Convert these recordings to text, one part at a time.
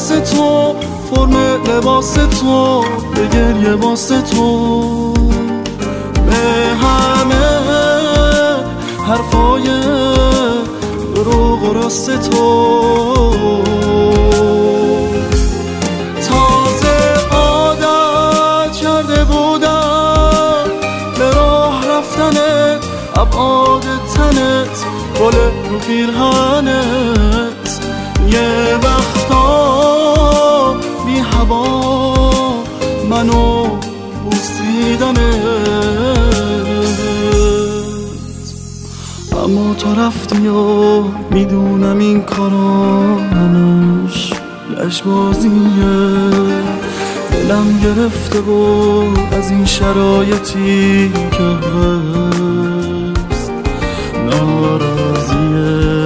واسه تو، فرم لباس تو، به گریه واسه تو، به همه حرفای دروغ و راست تو. تازه عادت کرده بودم به راه رفتنت، ابعاد تنت، گل رو پیرهنت، یه وقتا بی هوا منو بوسیدمت. اما تو رفتی و میدونم این کارا همش لجبازیه، دلم گرفته و از این شرایطی که هست ناراضیه.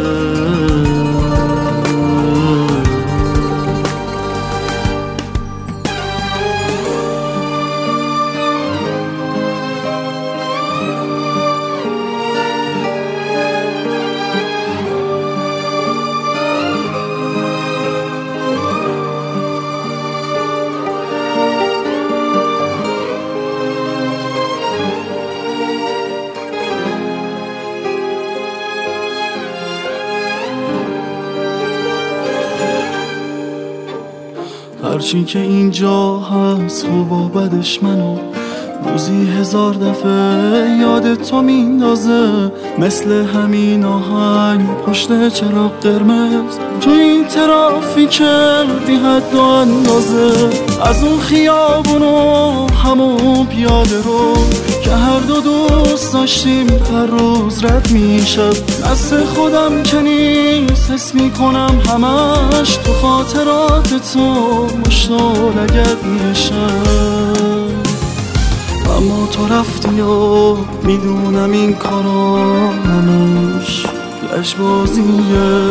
هرچی که اینجا هست خوب و بدش منو روزی 1000 دفعه یاد تو میندازه، مثل همین آهنگ پشت چراغ قرمز تو این ترافیک بی حد و اندازه. از اون خیابونو همون پیاده رو که هر دو دوست داشتیم هر روز رد میشد، دست خودم که نیست حس میکنم همش تو خاطرات تو مشتاق اگر میشم. اما تو رفتی و میدونم این کارا همش لجبازیه،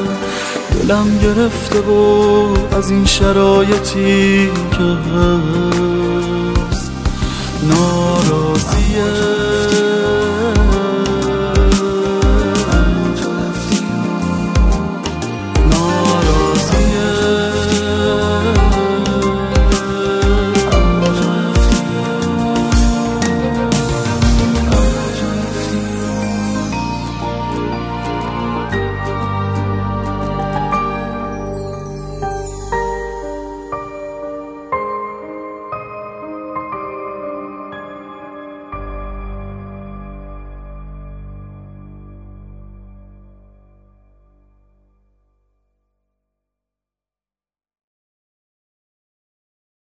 دلم گرفته و از این شرایطی که